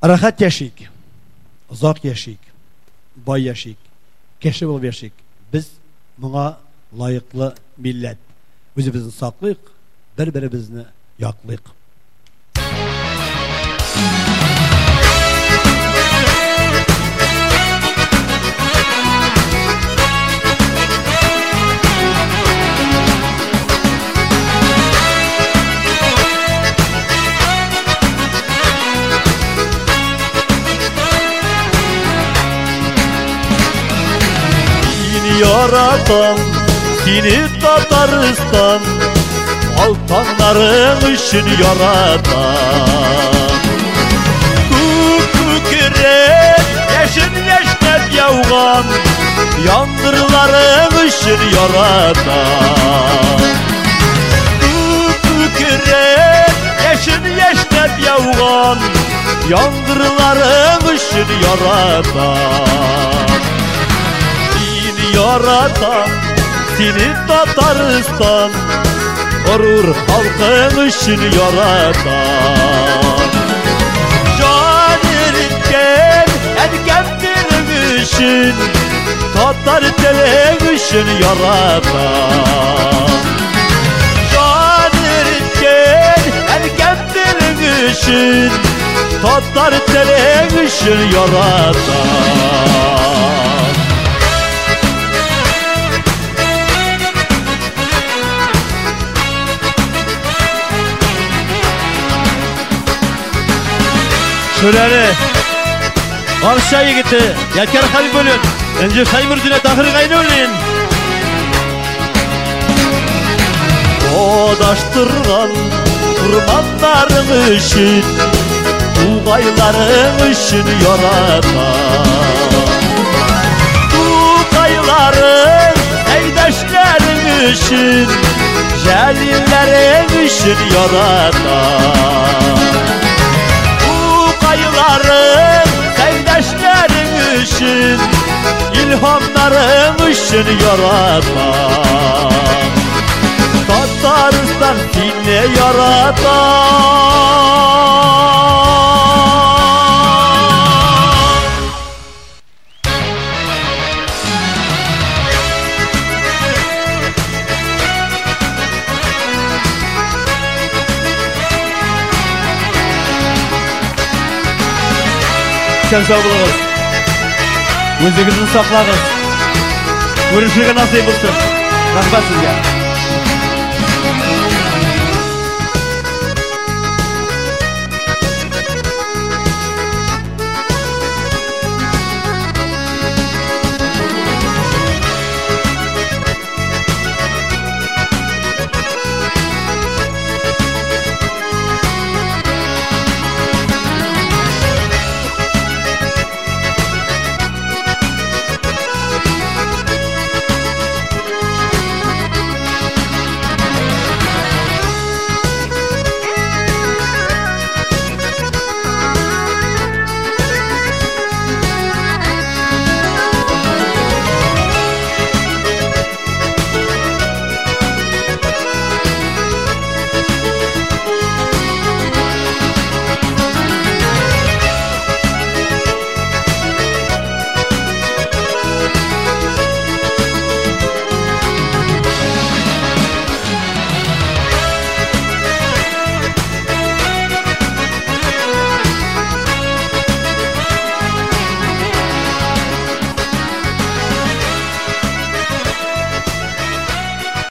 rahat yaşayık, uzak yaşayık, bay yaşayık, keşif olup yaşayık. Biz buna layıklı millet. Özümüzü saklayık, birbirimizni yaklayık. Yaratan seni Tataristan, altanların için yaratan. Kükürek yeşil yeşnep yavgan, yandırların için yaratan. Kükürek yeşil yeşnep yavgan, yandırların için yaratan. Yaratan seni Tataristan, gurur halkın için yaratan. Can eritken erkendirim için, Tatar telek için yaratan. Can eritken erkendirim için, Tatar telek için yaratan. Şöyle Barışa yigiti Yelker Habib bölün Önce Saymur Züne Tahir Gayni ölün Odaştırgan kurbanların için, Tuğayların için yaratan. Tuğayların eydeşlerin için, Celillerin için yaratan. Tuğayların eydeşlerin için, İlhamların için yaratan. Tataristan seni yaratan. Sen sağ olunuz. Özünüzü saklağınız. Görüşürüz nasip olsun. Rahmet sizge.